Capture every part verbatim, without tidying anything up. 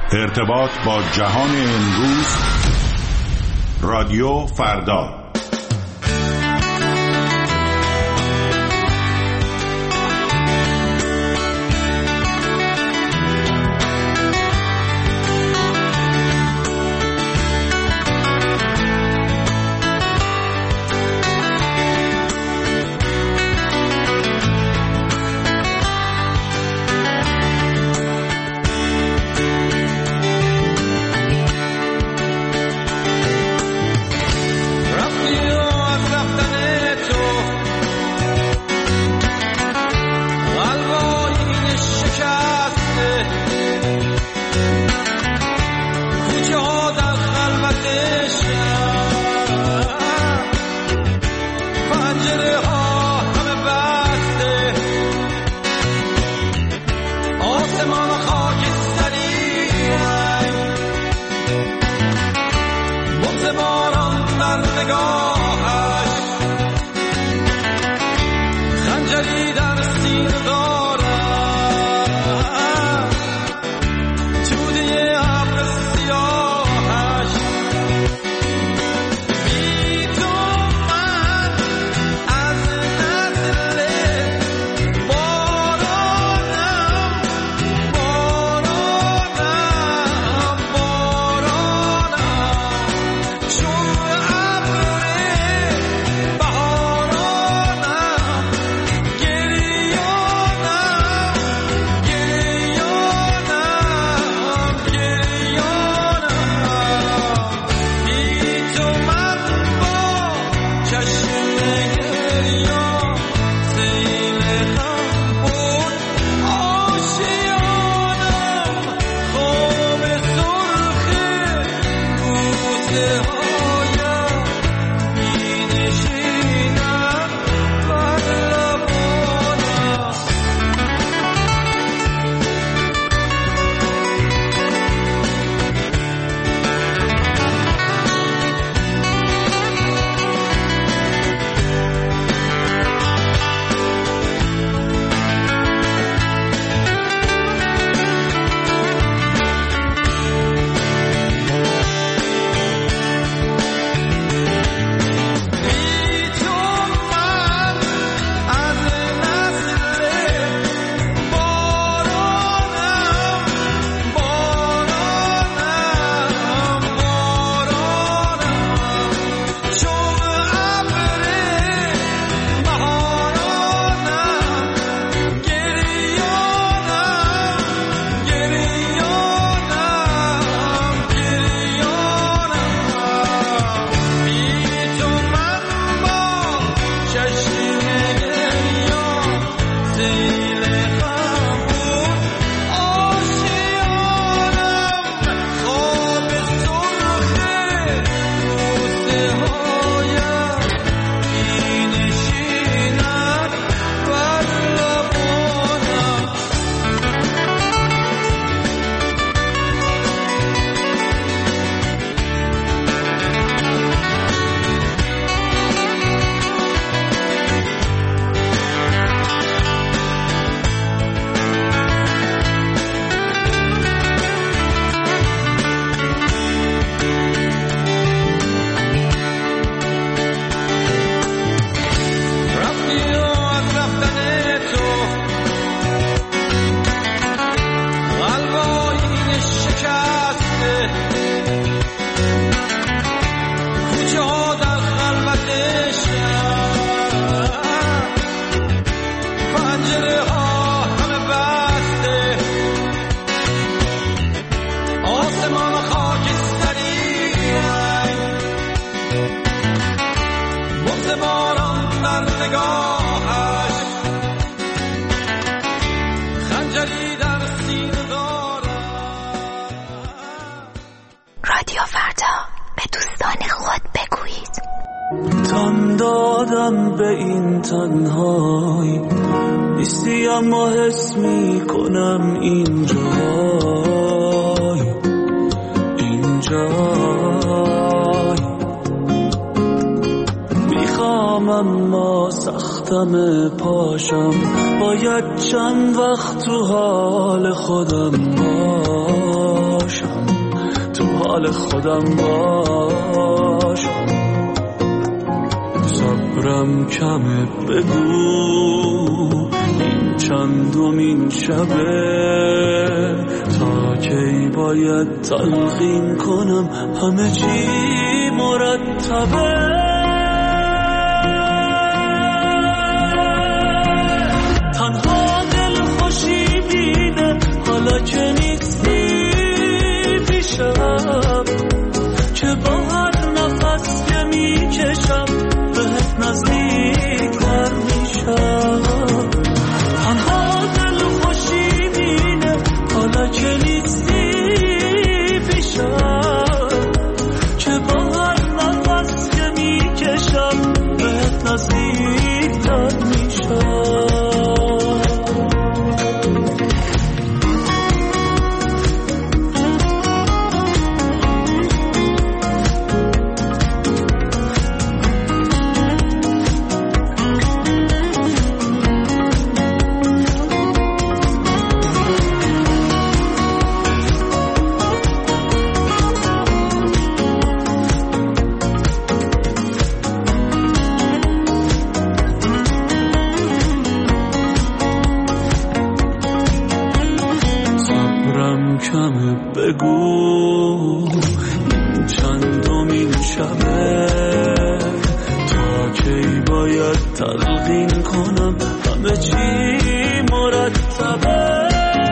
ارتباط با جهان امروز، رادیو فردا. دادم به این تنهایی نیستی، اما حس می کنم اینجای اینجای میخوام اما سختم پاشم، باید چند وقت تو حال خودم باشم. مال خودم باشم. صبرم کمه بگو این چندمین شبه، تا کی باید تلقین کنم همه چی مرتبه. تنها دل خوشی دیده حالا که نیستی پیشم، که با هر نفس که میکشم بهت نزدیک‌تر میشم. تنها دل خوشی دیده حالا که نیستی پیشم، که با هر نفس که میکشم بهت نزدیک‌تر میشم. بگو این چندمین شبه، تا کی باید تلقین کنم همه چی مرتبه.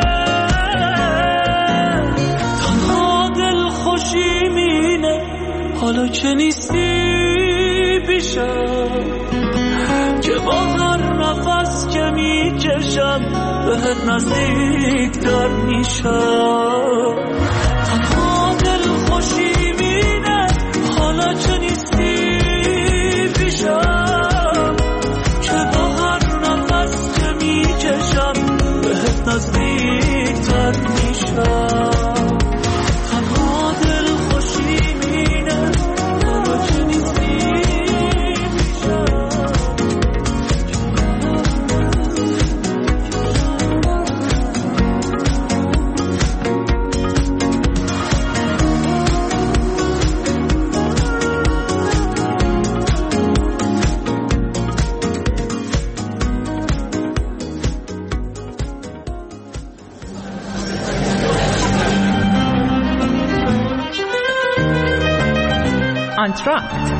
تنها دل خوشی مینه حالا که نیستی پیشم، که با هر نفس که میکشم بهت نزدیک‌تر میشم. تنها دل خوشی مینه حالا که نیستی پیشم، که با هر نفس که میکشم بهت نزدیک‌تر میشم. تنها دل خوشی مینه حالا که نیستی پیشم. آنتراکت.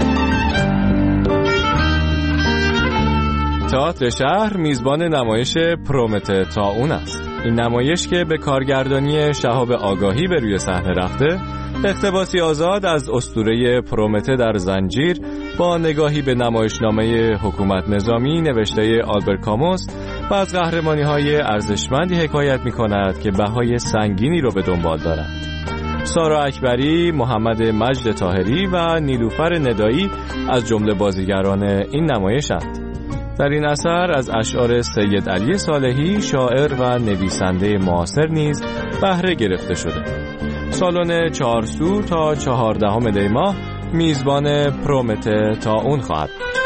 تئاتر شهر میزبان نمایش پرومته طاعون است. این نمایش که به کارگردانی شهاب آگاهی به روی صحنه رفته، اقتباسی آزاد از اسطوره پرومته در زنجیر با نگاهی به نمایشنامه حکومت نظامی نوشته آلبر کاموس و از قهرمانی‌های ارزشمندی حکایت می‌کند که بهای سنگینی رو به دنبال دارند. سارا اکبری، محمد مجد طاهری و نیلوفر ندایی از جمله بازیگران این نمایشند. در این اثر از اشعار سید علی صالحی، شاعر و نویسنده معاصر نیز بهره گرفته شده. سالن چهارسو تا چهاردهم دی ماه میزبان پرومته طاعون خواهد بود.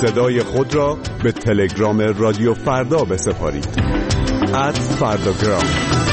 صدای خود را به تلگرام رادیو فردا بسپارید. ات فرداگرام.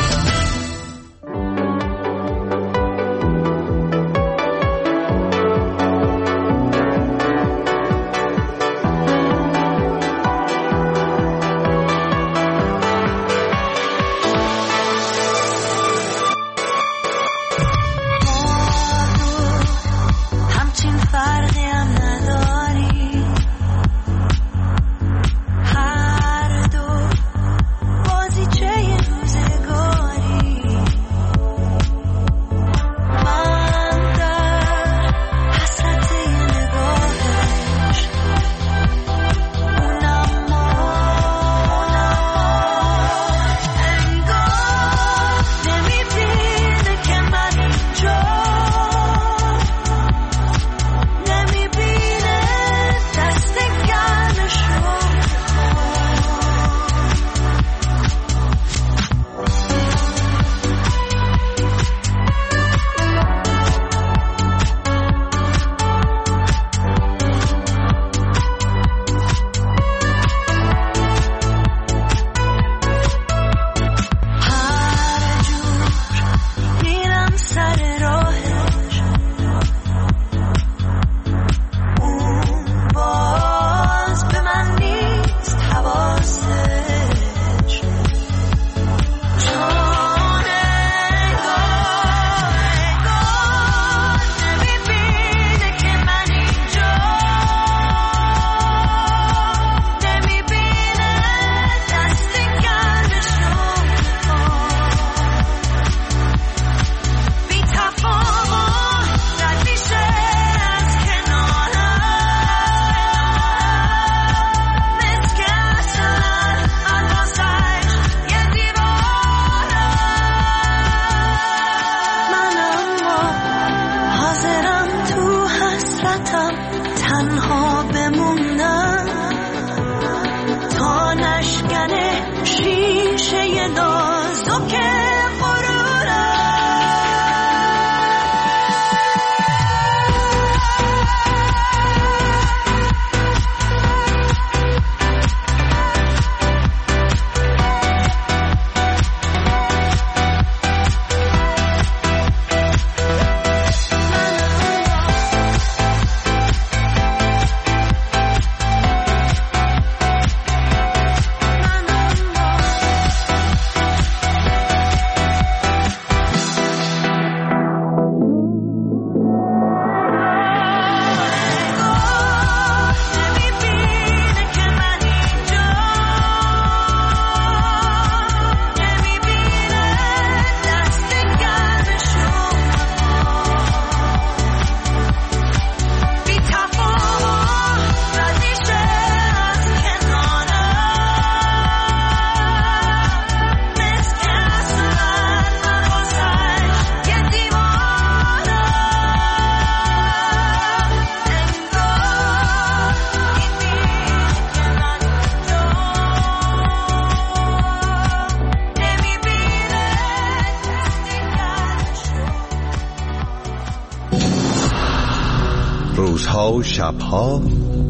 روزها و شبها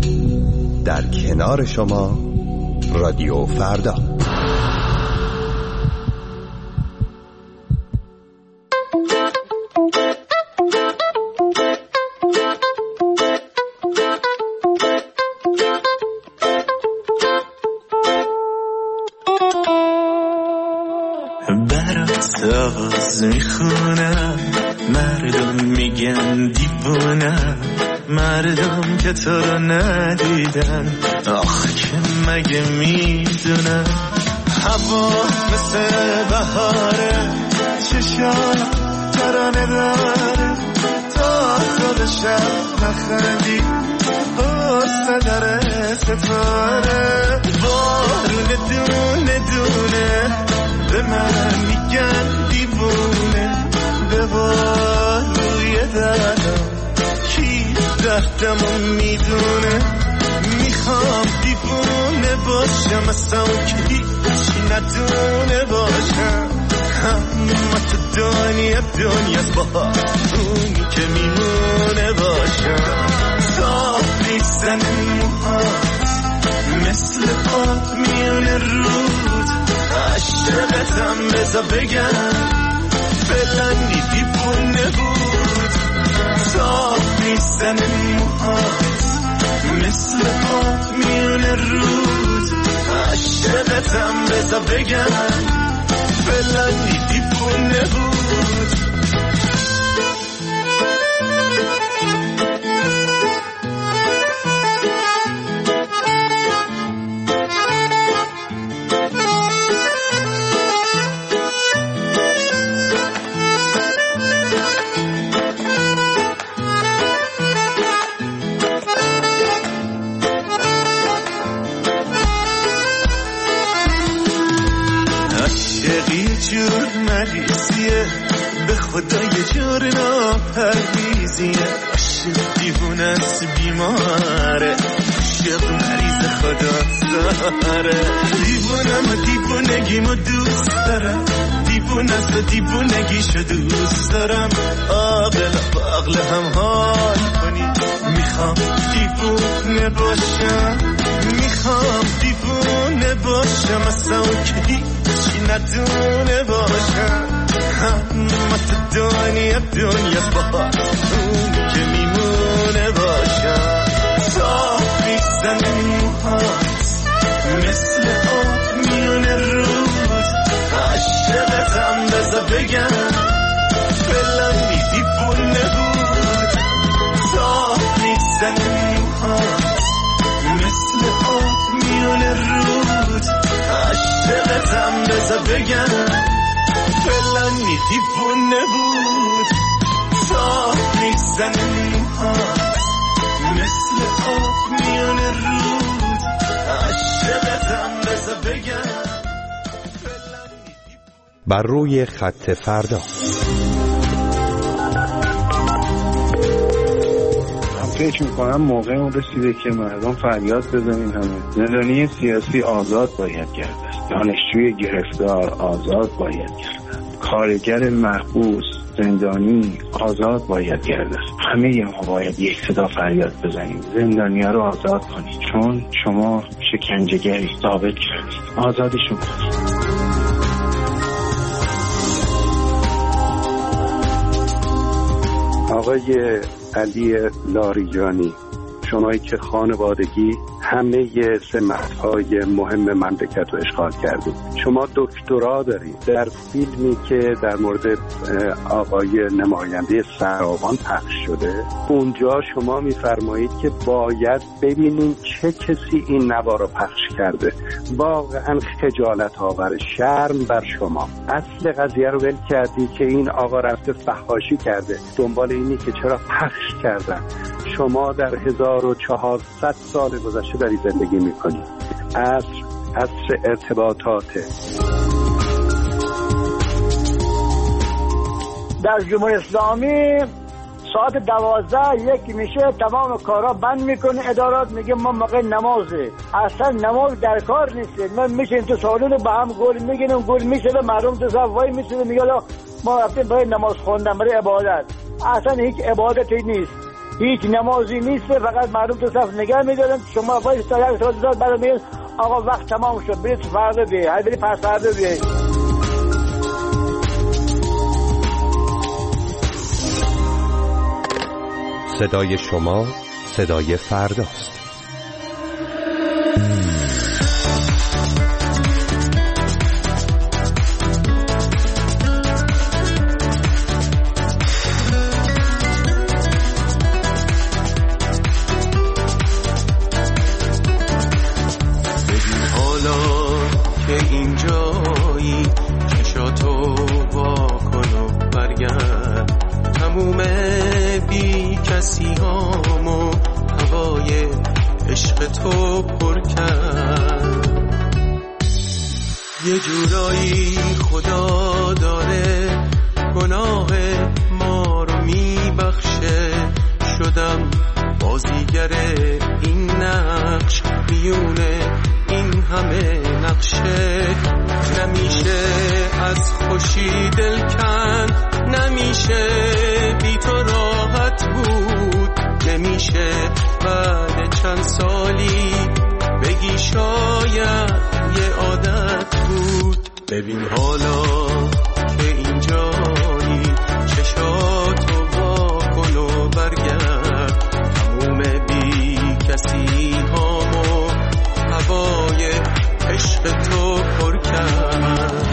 در کنار شما رادیو فردا. برات آواز میخونم، مردم میگن دیوونم، مردم که تو رو ندیدن آخ که مگه میدونن. هوا مثل بهاره، چشام ترانه داره، تا تو به شب نخندی قصه داره ستاره. بارونه دونه دونه به من میگن دیوونه، به باروی دردم کی دردمو میدونه. میخوام دیوونه باشم اصلا که هیچی ندونه باشم، اما تو دنیا دنیاست با اونی که میمونه باشم. صاف نیستن موها آب میونه رود عشقتم بذار بگم فلانی دیوونه بود صاف نیستن موهات مثل آب میونه رود عشقتم بذار بگم فلانی دیوونه بود جور مریضیه به خدا یه جور ناپرهیزیه عاشق دیوونه است بیماره عاشق مریض خدا داره دیوونم و دیوونگیمو دوست دارم دیوونه است و دیوونگیشو دوست دارم عاقل با عقل هم حال کنی میخوام دیوونه باشم میخوام دیوونه باشم اصلا که هیچی ندونه باشم اما تو دنیا دنیا باید اون که میمونه باشم صاف نیستن موهات مثل آب میونه رود عشقتم بذار بگم فلانی دیوونه بود صاف نیستن موهات مثل آب میونه رود عشقتم بذار بگم فلانی دیوونه بود صاف نیستن موهات مثل آب میونه رود عشقتم بذار بگم بر روی خط فردا. فکر میکنم موقع اون رسیده که مردم فریاد بزنیم همه زندانی سیاسی آزاد باید گردد، دانشجوی گرفتار آزاد باید گردد، کارگر محبوس زندانی آزاد باید گردد. همه ما باید یک صدا فریاد بزنیم زندانی‌ها رو آزاد کنید، چون شما شکنجهگری ثابت کردید، آزادشون کنید. آقای علی لاریجانی، شمایی که خانوادگی همه سمت‌های مهم مملکت رو اشغال کردید، شما دکترا دارید در فیلمی که در مورد آقای نماینده سرابان پخش شده، اونجا شما می‌فرمایید که باید ببینیم چه کسی این نوا رو پخش کرده. واقعا خجالت آور، شرم بر شما. اصل قضیه رو ول کردی که این آقا رفته فحاشی کرده، دنبال اینی که چرا پخش کردن. شما در هزار و چهارصد سال گذشته داری زندگی میکنی. عصر عصر ارتباطاته. در جمهوری اسلامی ساعت دوازده یکی میشه تمام کارا بند میکنه، ادارات میگه ما موقع نمازه، اصلا نماز در کار نیست. من میشین تو سالون با هم گل میگیریم، گل میشه مردم تو صف وای میسه میگه ما رفتیم برای نماز خوندن، برای عبادت. اصلا هیچ عبادتی نیست، هیچ نمازی نیست، فقط مردم تو صف نگه میدارن. شما وای تا یک ساعت داد بعد میگن آقا وقت تمام شد، برید فردا بیاید، هر برید پس فردا بیاید. صدای شما صدای فرداست. ببین حالا که اینجایی چشاتو وا کن و برگرد، تموم بی کسی هامو هوای عشق تو پر کرد. یه جورایی خدا داره گناه ما رو میبخشه، شدم بازیگر این نقش میونه این همه نقشه. نمیشه از خوشی دل کند، نمیشه بی تو راحت بود، نمیشه بعد چند سالی بگی زندگی شاید یه عادت بود. ببین حالا که اینجایی چشاتو وا کن و برگرد، تموم بی کسی هامو هوای عشق تو پر کرد.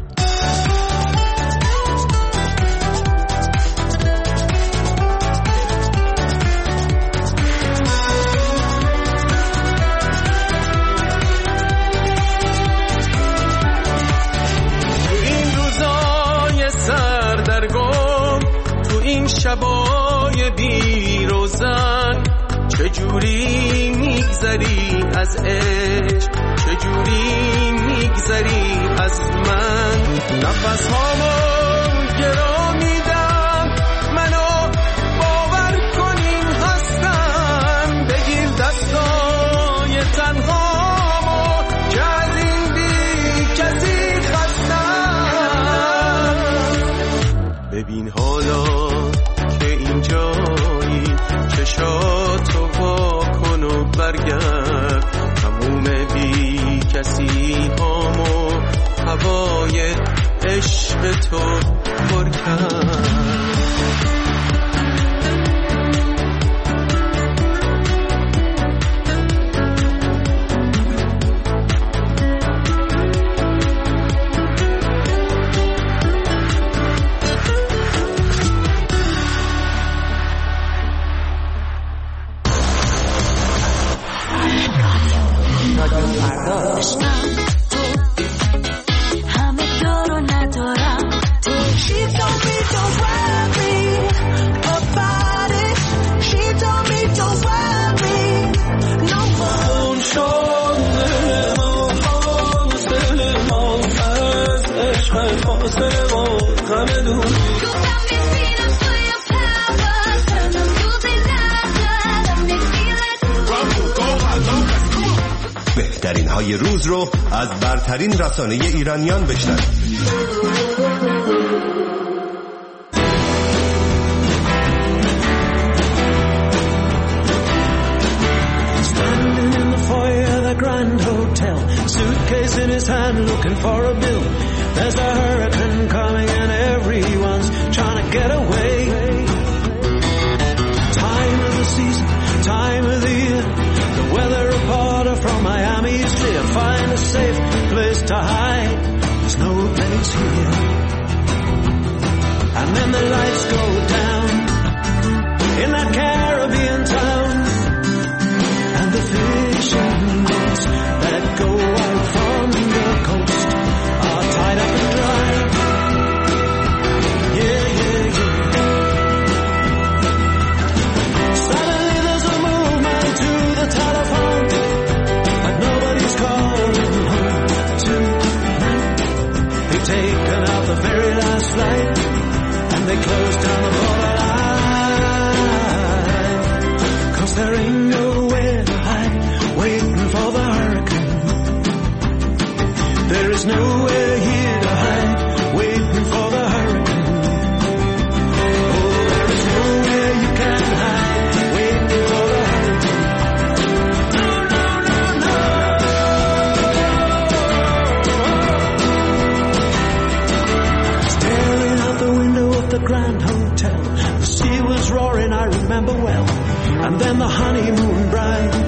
شبای بی روزن چجوری میگذری از عشق، چجوری میگذری از من. نفس هامو گرا میدم، منو باور کنین هستم. بگیر دستای تنهامو که از این بی کسی خستم. ببین حالا اینجایی چشاتو وا کن و برگرد، تموم بی کسی هامو هوای عشق تو پر کرد. بهترین های روز رو از برترین رسانه ایرانیان بشنوید. Grand Hotel, suitcase in his hand looking for a bill. There's a hurricane coming and everyone's trying to get away. Time of the season, time of the year. The weather reporter from Miami is clear. Find a safe place to hide. There's no place here. And then the lights go down in that Caribbean town, and the fishing nets that go out from the coast are tied up and dry. Yeah, yeah, yeah. Suddenly there's a movement to the telephone, but nobody's calling home tonight. They've taken out the very last flight, and they closed down the borderline, 'cause there ain't nowhere to hide, waiting for the hurricane. There is nowhere here to hide, waiting for the hurricane. Oh, there is nowhere you can hide, waiting for the hurricane. No, no, no, no. Staring out the window of the Grand Hotel, the sea was roaring, I remember well. And then the honeymoon bride